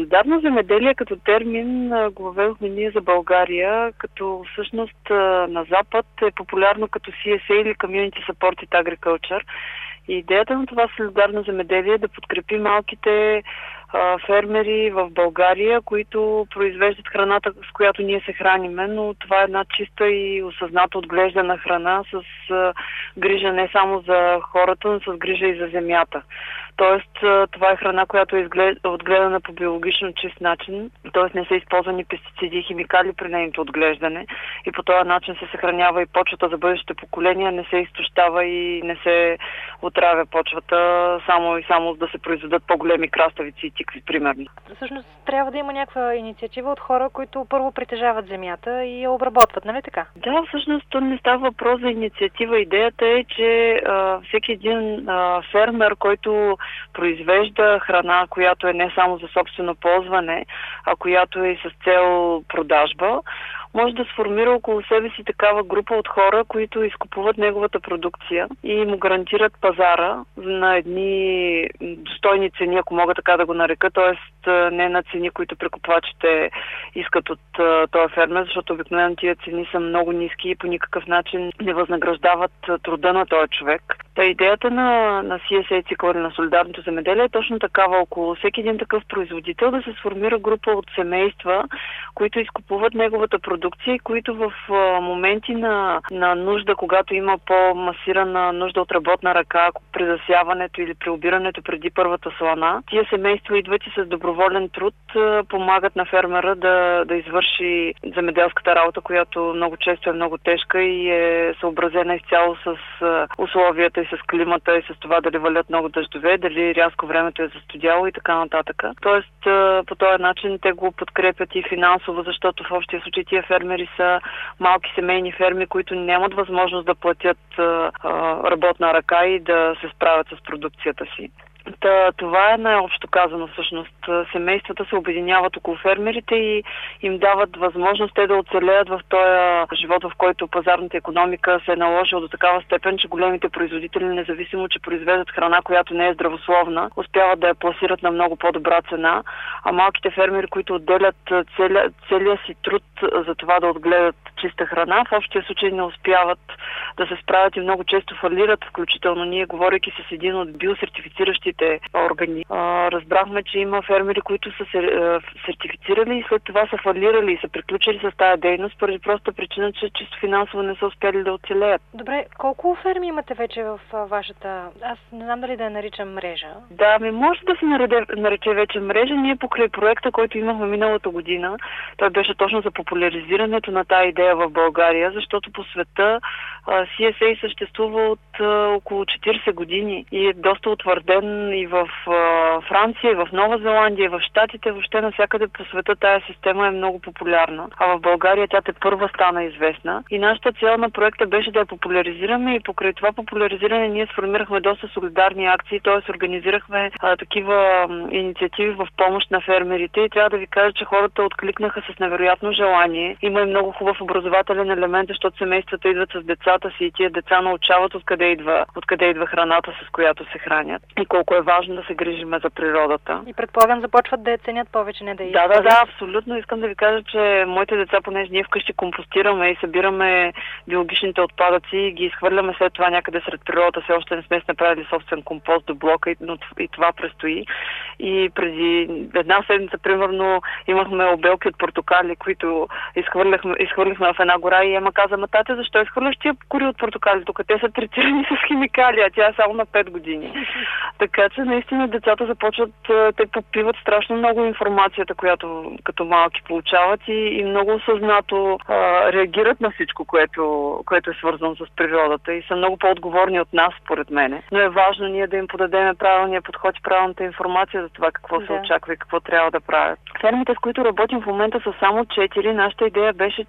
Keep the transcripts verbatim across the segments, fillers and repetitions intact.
Солидарно земеделие като термин го въведохме ние за България, като всъщност на Запад е популярно като Си Ес Ей или Community Supported Agriculture. И идеята на това солидарно земеделие е да подкрепи малките а, фермери в България, които произвеждат храната, с която ние се храниме, но това е една чиста и осъзната отглеждана храна с а, грижа не само за хората, но с грижа и за земята. Тоест, това е храна, която е отгледана по биологично чист начин, т.е. не са използвани пестициди и химикали при нейното отглеждане и по този начин се съхранява и почвата за бъдещите поколения, не се изтощава и не се отравя почвата само и само да се произведат по-големи краставици и тикви, примерно. Всъщност трябва да има някаква инициатива от хора, които първо притежават земята и я обработват, нали така? Да, всъщност то не става въпрос за инициатива. Идеята е, че а, всеки един а, фермер, който произвежда храна, която е не само за собствено ползване, а която е и с цел продажба, може да сформира около себе си такава група от хора, които изкупуват неговата продукция и му гарантират пазара на едни достойни цени, ако мога така да го нарека, т.е. не на цени, които прекупвачите искат от този фермер, защото обикновено тия цени са много ниски и по никакъв начин не възнаграждават труда на този човек. Та идеята на, на Си Ес Ей цикъл или на солидарното земеделие е точно такава. Около всеки един такъв производител да се сформира група от семейства, които изкупуват неговата продукция и които в а, моменти на, на нужда, когато има по-масирана нужда от работна ръка, при засяването или при обирането преди първата слана, тия семейства идват и с доброволен труд а, помагат на фермера да, да извърши земеделската работа, която много често е много тежка и е съобразена изцяло с а, условията и с климата и с това дали валят много дъждове, дали рязко времето е застудяло и така нататък. Тоест а, по този начин те го подкрепят и финансово, защото в общия случай тия фермери са малки семейни ферми, които нямат възможност да платят а, а, работна ръка и да се справят с продукцията си. Та, това е най-общо казано всъщност. Семействата се обединяват около фермерите и им дават възможност те да оцелеят в този живот, в който пазарната икономика се е наложила до такава степен, че големите производители, независимо, че произвеждат храна, която не е здравословна, успяват да я пласират на много по-добра цена, а малките фермери, които отделят целия, целия си труд за това да отгледат чиста храна, в общия случай не успяват да се справят и много често фалират, включително ние, говорейки с един от биосертифициращите органи. А, разбрахме, че има фермери, които са се сертифицирали и след това са фалирали и са приключили с тази дейност, поради проста причина, че чисто финансово не са успяли да оцелеят. Добре, колко ферми имате вече в вашата... Аз не знам дали да я наричам мрежа. Да, ми може да се нареде, нарече вече мрежа. Ние покрай проекта, който имахме миналата година, той беше точно за популяризирането на тази идея в България, защото по света Си Ес Ей съществува от а, около четирийсет години и е доста утвърден и в а, Франция, и в Нова Зеландия, и в Щатите, въобще навсякъде по света тая система е много популярна. А в България тя тепърва стана известна. И нашата цел на проекта беше да я популяризираме и покрай това популяризиране ние сформирахме доста солидарни акции, т.е. организирахме а, такива а, инициативи в помощ на фермерите и трябва да ви кажа, че хората откликнаха с невероятно желание. Има и много хубав образователен елемент, защото семействата идват с децата си и тия деца научават откъде идва, откъде идва храната, с която се хранят и колко е важно да се грижиме за природата. И предполагам започват да я ценят повече, не да я Да, да, да, абсолютно. Искам да ви кажа, че моите деца, понеже ние вкъщи компостираме и събираме биологичните отпадъци и ги изхвърляме след това някъде сред природата, все още не сме направили собствен компост до блока, но и това предстои. И преди една седмица, примерно, имахме обелки от портокали, които изхвърляхме, изхвърляхме в една гора и Ема каза: "Ма тате, защо изхвърляш тия кори от портокали? Тук те са третирани с химикали, а тя е само на пет години." Така че наистина децата започват, те попиват страшно много информацията, която като малки получават и, и много осъзнато а, реагират на всичко, което, което е свързано с природата и са много по-отговорни от нас, според мене. Но е важно ние да им подадем правилния подход и правилната информация за това какво да се очаква и какво трябва да правят. Фермите, с които работим в момента, са само четири. Нашата идея беше, че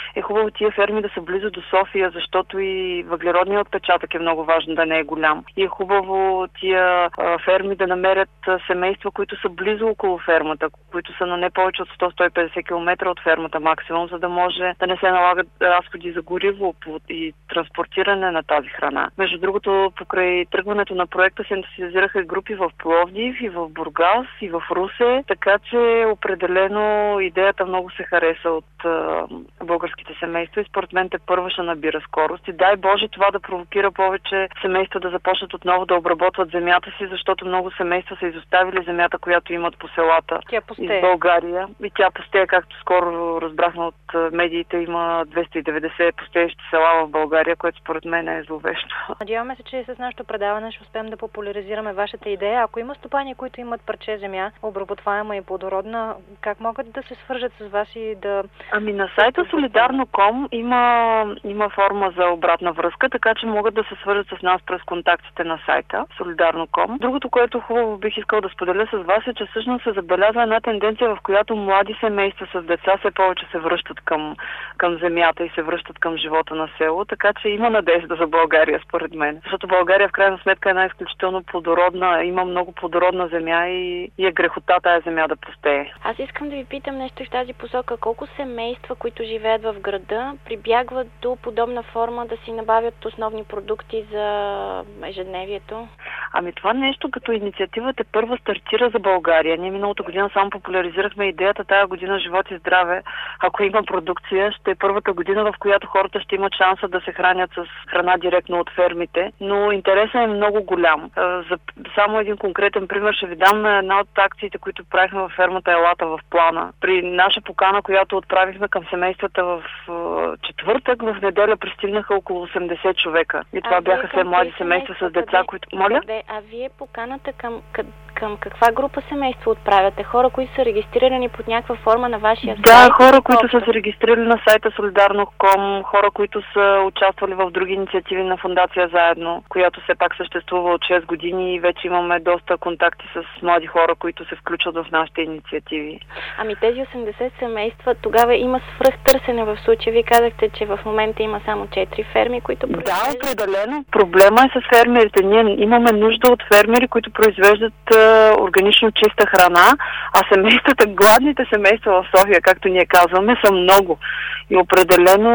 е хубаво тия ферми да са близо до София, защото и въглеродният отпечатък е много важно да не е голям. И е хубаво тия а, ферми да намерят а, семейства, които са близо около фермата, които са на не повече от сто до сто и петдесет километра от фермата максимум, за да може да не се налагат разходи за гориво и транспортиране на тази храна. Между другото, покрай тръгването на проекта се ентусиазираха групи в Пловдив, и в Бургас, и в Русе, така че определено идеята много се хареса от а, българските семейства и според мен те първа ще набира скорост. И дай Боже това да провокира повече семейства да започнат отново да обработват земята си, защото много семейства са изоставили земята, която имат по селата из България. И тя пустее, както скоро разбрахме от медиите, има двеста и деветдесет пустеещи села в България, което според мен е зловещо. Надяваме се, че с нашето предаване ще успеем да популяризираме вашата идея. Ако има стопани, които имат парче земя, обработваема и плодородна, как могат да се свържат с вас и да... Ами на сайта солидарно точка ком има, има форма за обратна връзка, така че могат да се свържат с нас през контактите на сайта солидарно точка ком. Другото, което хубаво бих искал да споделя с вас е, че всъщност се забелязва една тенденция, в която млади семейства с деца все повече се връщат към, към земята и се връщат към живота на село, така че има надежда за България, според мен. Защото България в крайна сметка е една изключително плодородна, има много плодородна земя и, и е грехота тая земя да пустее. Аз искам да ви питам нещо в тази посока. Колко семейства, които живеят в града, прибягват до подобна форма да си набавят основни продукти за ежедневието? Ами това нещо като инициативата първа стартира за България. Ние миналата година само популяризирахме идеята тая година живот и здраве. Ако има продукция, ще е първата година, в която хората ще имат шанса да се хранят с храна директно от фермите. Но интересът е много голям. За само един конкретен пример ще ви дам на една от акциите, които правихме във фермата Елата в Плана. При наша покана, която отправихме към семействата в четвъртък, в неделя пристигнаха около осемдесет човека. И това а бяха все млади семейства с деца, къде? които... Моля? Къде? А вие поканата към, към, към каква група семейства отправяте? Хора, които са регистрирани под някаква форма на вашия сайт? Да, хора, които са се регистрирали на сайта солидарно точка ком, хора, които са участвали в други инициативи на Фондация Заедно, която все пак съществува от шест години и вече имаме доста контакти с млади хора, които се включват в нашите инициативи. Ами тези осемдесет семейства, тогава има свръхтърсене в случая. Вие казахте, че в момента има само четири ферми, които произвеждат. Да, определено. Проблема е с фермерите. Ние имаме нужда от фермери, които произвеждат а, органично чиста храна, а семействата, гладните семейства в София, както ние казваме, са много. И определено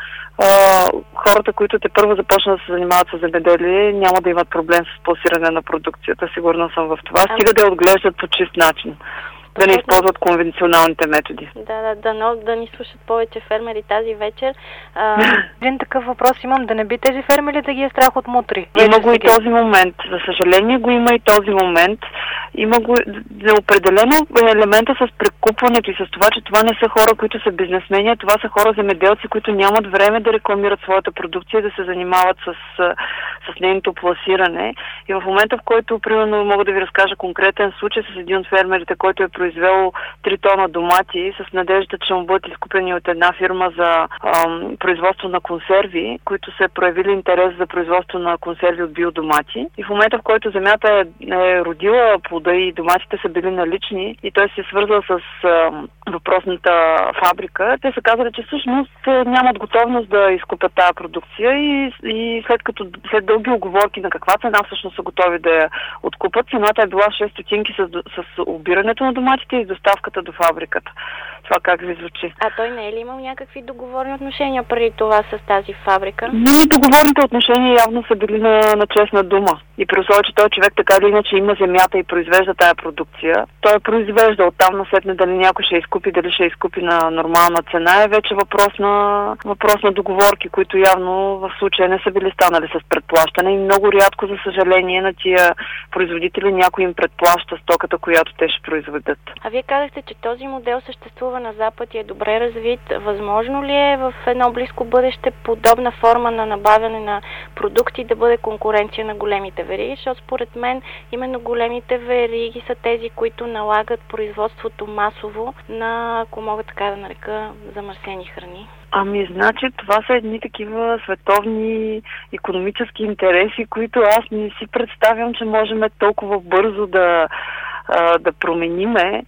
Uh, хората, които те първо започнат да се занимават с земеделие, няма да имат проблем с пласиране на продукцията. Сигурна съм в това. Стига да я отглеждат по чист начин. Да не използват конвенционалните методи. Да, да, да, но да ни слушат повече фермери тази вечер. А... Един такъв въпрос имам. Да не би тези фермери да ги е страх от мутри? Има го и този момент. За съжаление го има и този момент. Има го определено елемента с прекупването и с това, че това не са хора, които са бизнесмени, това са хора земеделци, които нямат време да рекламират своята продукция и да се занимават с, с нейното пласиране. И в момента, в който, примерно, мога да ви разкажа конкретен случай с един от фермерите, който е произвел три тона домати с надежда, че му бъдат изкупени от една фирма за ам, производство на консерви, които са проявили интерес за производство на консерви от биодомати. И в момента, в който земята е, е родила плода и доматите са били налични и той се е свързал с ам, въпросната фабрика, те са казали, че всъщност нямат готовност да изкупят тази продукция и, и след като след дълги оговорки на каква цена всъщност са готови да я откупат, цената е била шест стотинки с, с обирането на доматите и доставката до фабриката. Това как ви звучи? А той не е ли имал някакви договорни отношения преди това с тази фабрика? Не, договорните отношения явно са били на, на честна дума. И при условие, че той човек така или иначе има земята и произвежда тая продукция, той е произвежда оттам насетне дали някой ще изкупи, дали ще изкупи на нормална цена, е вече въпрос на, въпрос на договорки, които явно в случая не са били станали с предплащане и много рядко, за съжаление, на тия производители някой им предплаща стоката, която те ще произведат. А вие казахте, че този модел съществува на Запад и е добре развит. Възможно ли е в едно близко бъдеще подобна форма на набавяне на продукти да бъде конкуренция на големите вериги? Защото според мен именно големите вериги са тези, които налагат производството масово на, ако мога така да нарека, замърсени храни. Ами, значи, това са едни такива световни икономически интереси, които аз не си представям, че можем толкова бързо да, да промениме.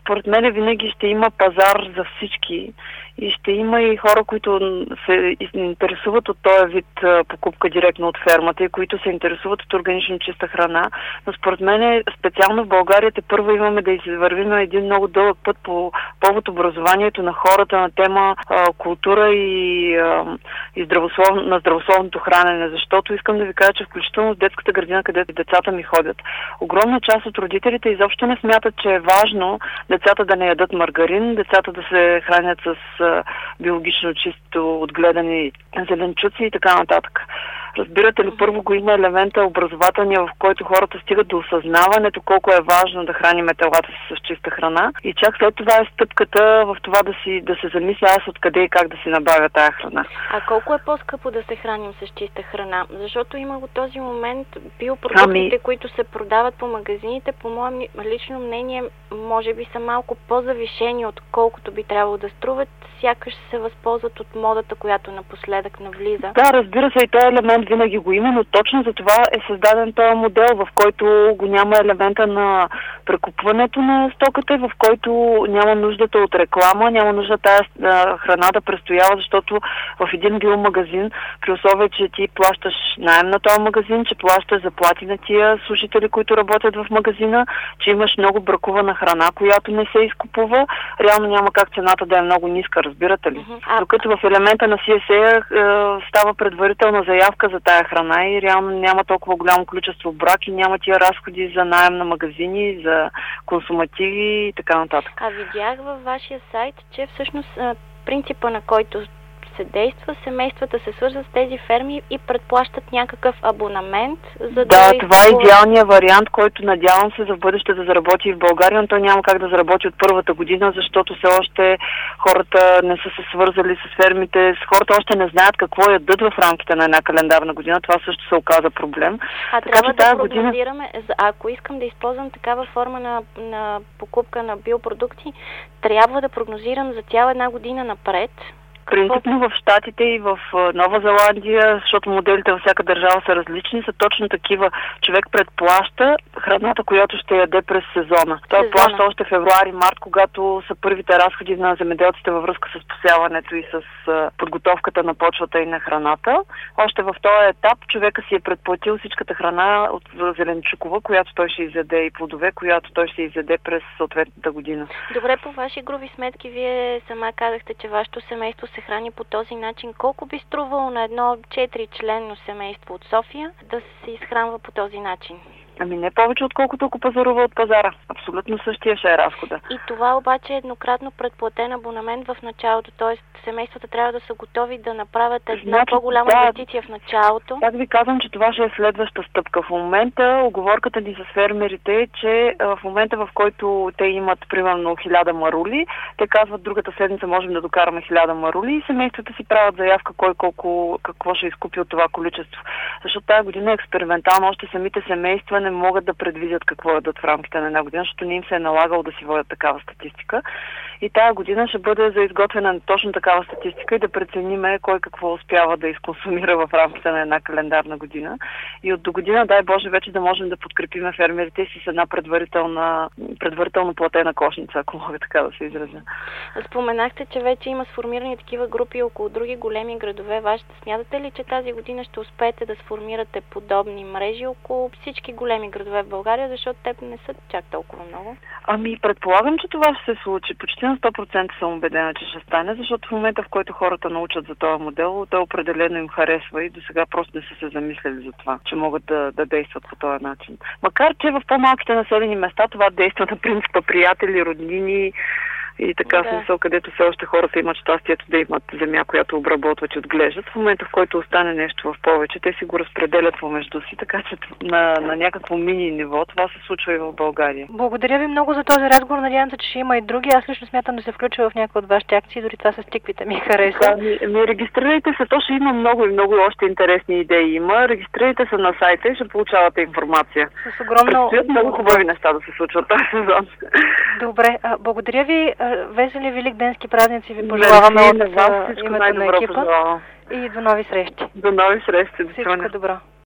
според мен винаги ще има пазар за всички и ще има и хора, които се интересуват от този вид покупка директно от фермата и които се интересуват от органично чиста храна. Но според мен специално в България те първо имаме да извървим един много дълъг път по повод образованието на хората на тема а, култура и, а, и здравослов, на здравословното хранене, защото искам да ви кажа, че включително в детската градина, където децата ми ходят, огромна част от родителите изобщо не смятат, че е важно децата да не ядат маргарин, децата да се хранят с а, биологично чисто отгледани зеленчуци и така нататък. Разбирате ли, първо го има елемента образователния, в който хората стигат до осъзнаването колко е важно да храним телата си с чиста храна и чак след това е стъпката в това да, си, да се замисля аз откъде и как да си набавя тая храна. А колко е по-скъпо да се храним с чиста храна? Защото има в този момент биопродуктите, ами... които се продават по магазините, по мое лично мнение, може би са малко по-завишени, отколкото би трябвало да струват, сякаш се възползват от модата, която напоследък навлиза. Да, разбира се, и този елемент винаги го има, но точно за това е създаден този модел, в който го няма елемента на прекупването на стоката, в който няма нуждата от реклама, няма нужда тази храна да престоява, защото в един биомагазин, при условие, че ти плащаш наем на този магазин, че плащаш заплати на тия служители, които работят в магазина, че имаш много бракувана храна, която не се изкупува, реално няма как цената да е много ниска, разбирате ли? Uh-huh. Докато в елемента на Си Ес Ей е, става предварителна заявка за тая храна и реално няма толкова голямо количество брак и няма тия разходи за наем на магазини, за консумативи и така нататък. А видях във вашия сайт, че всъщност принципа, на който се действа, семействата се свързват с тези ферми и предплащат някакъв абонамент, за да... Да, това е идеалният вариант, който надявам се за в бъдеще да заработи и в България, но той няма как да заработи от първата година, защото все още хората не са се свързали с фермите, с хората още не знаят какво ядат в рамките на една календарна година. Това също се оказа проблем. А така, трябва да прогнозираме, година... ако искам да използвам такава форма на, на покупка на биопродукти, трябва да прогнозирам за цяла една година напред. Принципно в Щатите и в Нова Зеландия, защото моделите във всяка държава са различни, са точно такива. Човек предплаща храната, която ще яде през сезона. Той сезона. плаща още февруари-март, когато са първите разходи на земеделците във връзка с посяването и с подготовката на почвата и на храната. Още в този етап човека си е предплатил всичката храна от зеленчукова, която той ще изяде, и плодове, която той ще изяде през съответната година. Добре, по ваши груби сметки, вие сама казахте, че вашето семейство се храни по този начин. Колко би струвало на едно четиричленно семейство от София да се изхранва по този начин? Ами не повече, отколкото ако пазарува от пазара. Абсолютно същия ще е разхода. И това обаче е еднократно предплатен абонамент в началото, т.е. семействата трябва да са готови да направят една значи, по-голяма да, инвестиция в началото. Аз ви казвам, че това ще е следваща стъпка. В момента оговорката ни с фермерите е, че в момента, в който те имат примерно хиляда марули, те казват другата седмица можем да докараме хиляда марули и семействата си правят заявка кой колко, какво ще изкупи от това количество. Защото тази година е експериментално, още самите семейства не могат да предвидят какво ядат в рамките на една година, защото не им се е налагало да си водят такава статистика. И тая година ще бъде за изготвяне на точно такава статистика и да прецениме кой какво успява да изконсумира в рамките на една календарна година. И от до година, дай Боже, вече да можем да подкрепиме фермерите си с една предварителна, предварително платена кошница, ако мога така да се изразя. Споменахте, че вече има сформирани такива групи около други големи градове. Вашите, смятате ли, че тази година ще успеете да сформирате подобни мрежи около всички големи градове в България, защото те не са чак толкова много? Ами, предполагам, че това ще се случи. Почти на сто процента съм убедена, че ще стане, защото в момента, в който хората научат за този модел, той определено им харесва и до сега просто не са се замислили за това, че могат да, да действат по този начин. Макар, че в по-малките населени места това действа на принципа приятели, роднини и така, да. Смисъл, където все още хората имат щастието да имат земя, която обработват и отглеждат. В момента, в който остане нещо в повече, те си го разпределят помежду си, така че на, на някакво мини ниво това се случва и в България. Благодаря ви много за този разговор. Надявам се, че ще има и други. Аз лично смятам да се включа в някои от вашите акции, дори това с тиквите ми хареса. Да, ми, ми регистрирайте се, то ще има много и много още интересни идеи има. Регистрирайте се на сайта и ще получавате информация. С огромно... Предстоят много хубави неща да се случват този сезон. Добре, а, благодаря ви. Весели великденски празници ви пожелаваме от вас, името на екипа. Пожелавам. И до нови срещи. До нови срещи. Всичко добро.